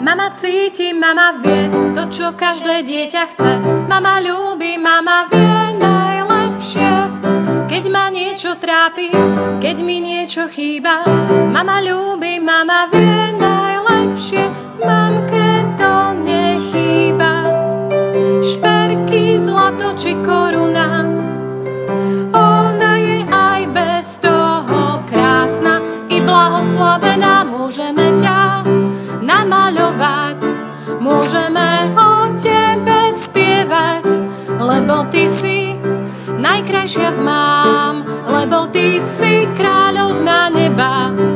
Mama cíti, mama vie to, čo každé dieťa chce. Mama ľúbi, mama vie najlepšie. Keď ma niečo trápi, keď mi niečo chýba, mama ľúbi, mama vie najlepšie. Mamke to nechýba. Šperky, zlato či koruna, ona je aj bez toho krásna i blahoslavená. Môžeme ťa namaľovať, môžeme o tebe spievať, lebo ty si najkrajšia z mám, lebo ty si kráľovná neba.